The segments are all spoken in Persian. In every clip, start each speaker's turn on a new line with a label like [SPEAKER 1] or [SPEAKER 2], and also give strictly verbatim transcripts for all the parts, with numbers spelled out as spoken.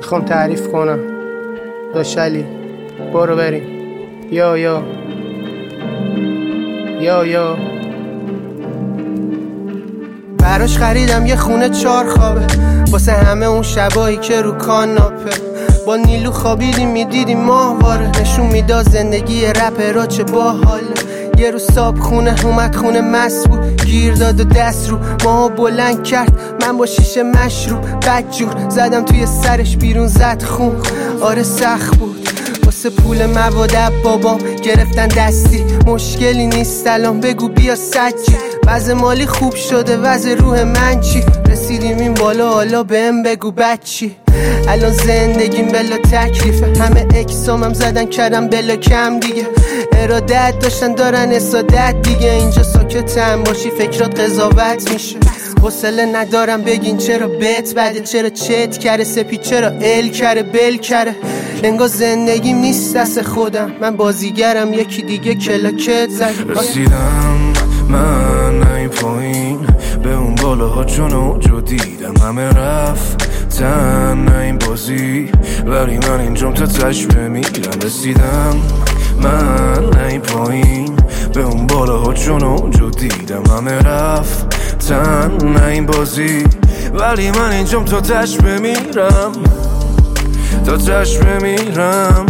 [SPEAKER 1] میخوام تعریف کنم. داشلی برو بریم. یا یا یا یا براش خریدم یه خونه چار خوابه واسه همه اون شبایی که رو کاناپه با نیلو خوابیدیم میدیدیم ماهواره. نشون میداد زندگی رپرها چه باحاله. یه روز صاحب خونه اومد خونه مست بود، گیر داد و دست رو ماها بلند کرد. من با شیشه مشروب بدجور زدم توی سرش، بیرون زد خون. آره سخت بود واسه پول مواد بابام گرفتن دستی. مشکلی نیست الان بگو بیا سجی. وضع مالی خوب شده وضع روح من چی؟ رسیدیم این بالا حالا بهم بگو بچی. الان زندگیم بلا تکلیفه، همه اکسامم زدن کردم بلا کم دیگه. ارادت داشتن دارن اسادت دیگه. اینجا ساکتم باشی فکرات قضاوت میشه. حوصله ندارم بگین چرا بت بده، چرا چت کره سپی، چرا ال کره بل کره. انگار زندگیم نیست دست خودم، من بازیگرم یکی دیگه کلاکت زد.
[SPEAKER 2] رسیدم من این پایین به اون بالاها چون اونجا دیدم همه رفتن این بازی، ولی من اینجام تا تش بمیرم. رسیدم من این پایین به اون بالاها چون اونجا دیدم همه رفتن این بازی، ولی من اینجام تا تش بمیرم، تا تش بمیرم.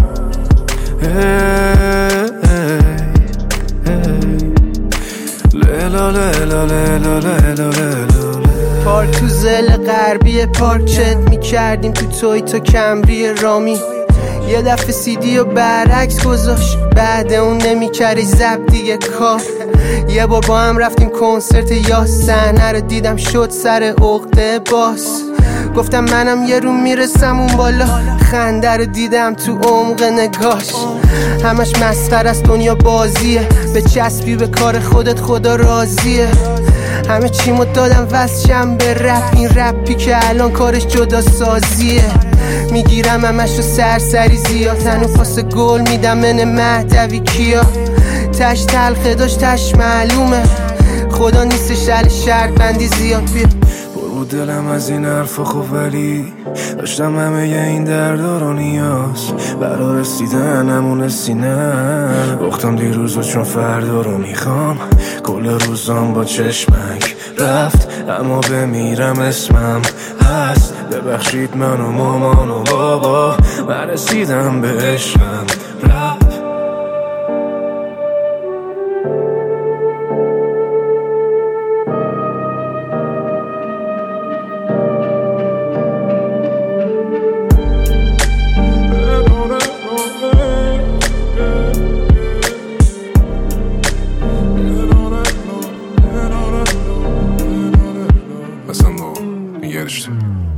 [SPEAKER 2] لیلا لیلا لیلا لیلا لیلا.
[SPEAKER 1] پارک تو زل غربی پارک چت میکردیم تو توی تا کمری رامی. یه دفعه سیدی و برعکس گذاشت، بعد اون نمیکردی زب دیگه کار. یه بار با هم رفتیم کنسرت یا صحنه رو دیدم شد سر عقده باس. گفتم منم یه رو میرسم اون بالا، خنده رو دیدم تو عمق نگاش. همش مسخره است دنیا بازیه، به چسبی به کار خودت خدا راضیه. همه چیمو دادم وصلشم به رپ، این رپی که الان کارش جدا سازیه. میگیرم همش رو سرسری زیاد، تنو پاس گل میدم من مهدوی کیا. تش تلخه داشت تش معلومه، خدا نیستش علی شرط بندی زیاد. بیا
[SPEAKER 2] برو دلم از این حرفا خب، ولی داشتم همه این دردا رو نیاز برا رسیدن همون سینه. گفتم دیروز چون فردا رو میخوام، کل روزام با چشمک رفت اما بمیرم اسمم هست. ببخشید من و مامان و بابا، من رسیدم به عشقم رفت. Pasando Miguel.